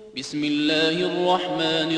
بسم الله الرحمن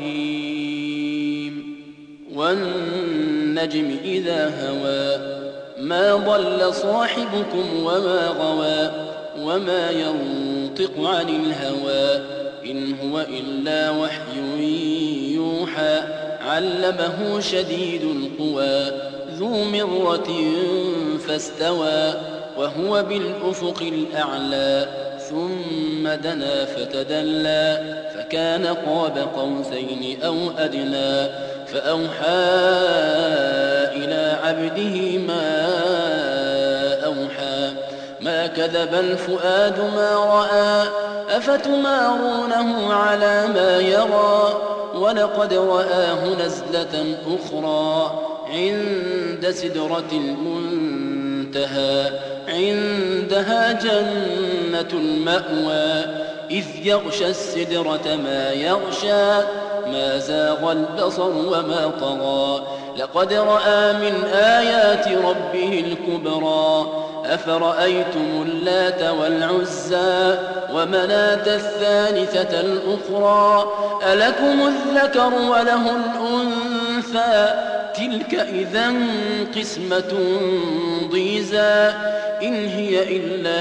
الرحيم والنجم إذا هوى ما ضل صاحبكم وما غوى وما ينطق عن الهوى إن هو إلا وحي يوحى علمه شديد القوى ذو مرة فاستوى وهو بالأفق الأعلى ثم دنا فتدلى فكان قاب قوسين أو أدنى فأوحى إلى عبده ما أوحى ما كذب الفؤاد ما رأى أفتمارونه على ما يرى ولقد رآه نزلة أخرى عند سدرة المنتهى عندها جنة المأوى إذ يغشى السدرة ما يغشى ما زاغ البصر وما طغى لقد رأى من آيات ربه الكبرى أفرأيتم اللات والعزى ومناة الثالثة الأخرى ألكم الذكر وله الأنثى تلك إذا قسمة ضيزى إن هي إلا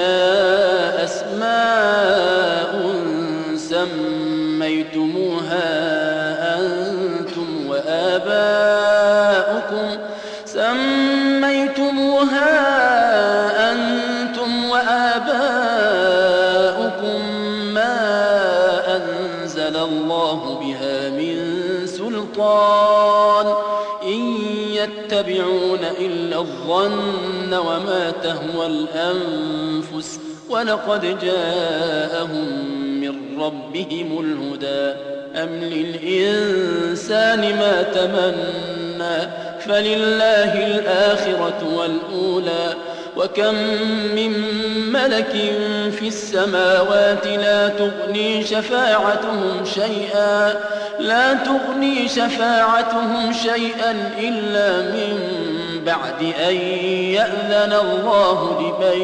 أسماء سميتموها أنتم وآباؤكم ما أنزل الله بها من سلطان إن يتبعون إلا الظن وما تهوى الأنفس ولقد جاءهم من ربهم الهدى أم للإنسان ما تمنى فلله الآخرة والأولى وكم من ملك في السماوات لا تغني شفاعتهم شيئا إلا من بعد أن يأذن الله لمن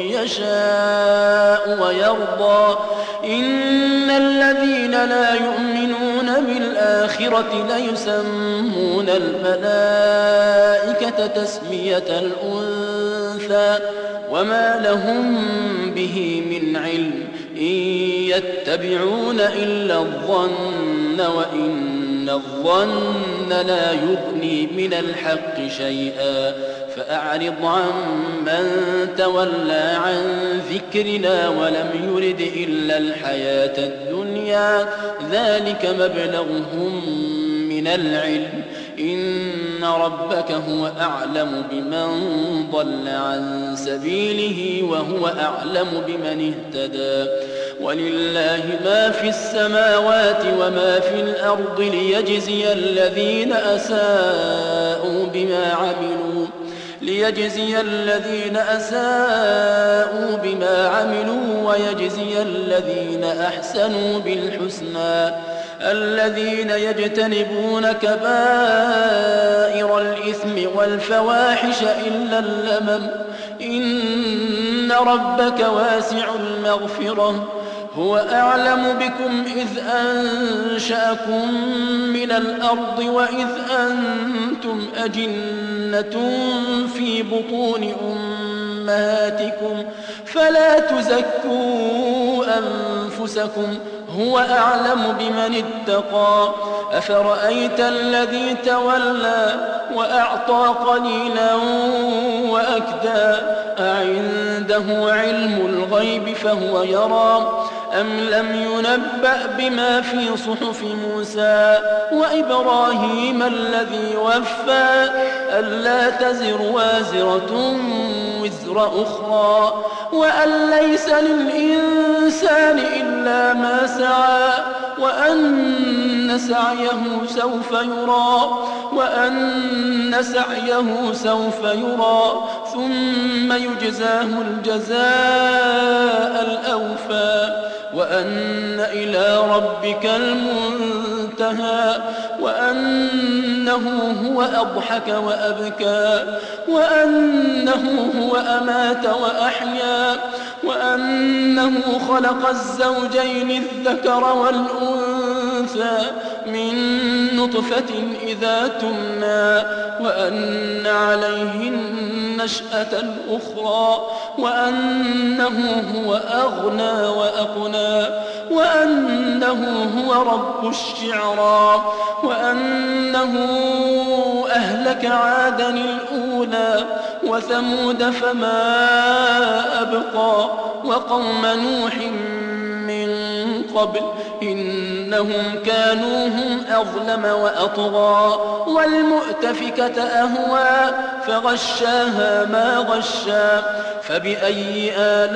يشاء ويرضى إن الذين لا يؤمنون بالآخرة ليسمون الملائكة تسمية الأنثى وما لهم به من علم إن يتبعون إلا الظن وإن الظن لا يغني من الحق شيئا فأعرض عن من تولى عن ذكرنا ولم يرد إلا الحياة الدنيا ذلك مبلغهم من العلم إن ربك هو أعلم بمن ضل عن سبيله وهو أعلم بمن اهتدى ولله ما في السماوات وما في الأرض ليجزي الذين أساءوا بما عملوا ويجزي الذين أحسنوا بالحسنى الذين يجتنبون كبائر الإثم والفواحش إلا اللمم إن ربك واسع المغفرة هو أعلم بكم إذ أنشأكم من الأرض وإذ أنتم أجنة في بطون أمهاتكم فلا تزكوا أنفسكم هو أعلم بمن اتقى أفرأيت الذي تولى وأعطى قليلا وأكدى أعنده علم الغيب فهو يرى أم لم ينبأ بما في صحف موسى وإبراهيم الذي وفى ألا تزر وازرة وزر أخرى وأن ليس للإنسان إلا ما سعى وأن سعيه سوف يرى ثم يجزاه الجزاء الأوفى وأن إلى ربك المنتهى وأنه هو أضحك وأبكى وأنه هو أمات وأحيا وأنه خلق الزوجين الذكر والأنثى من نطفة إذا تمنى وأن عليه النشأة الأخرى وأنه هو أغنى وأقنى وأنه هو رب الشعرى وأنه أهلك عادا الأولى وثمود فما أبقى وقوم نوح من قبل إنهم كانوا هم أظلم وأطغى والمؤتفكة أهوى فغشاها ما غشى فبأي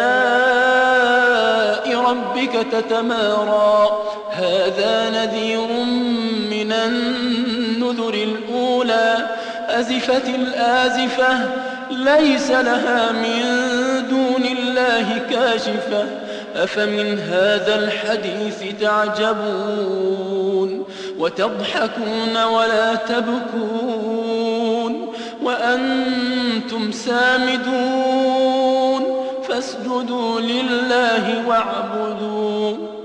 آلاء ربك تتمارى هذا نذير من النذر الأولى أزفت الآزفة ليس لها من دون الله كاشفة أفمن هذا الحديث تعجبون وتضحكون ولا تبكون وأنتم سامدون فاسجدوا لله واعبدوا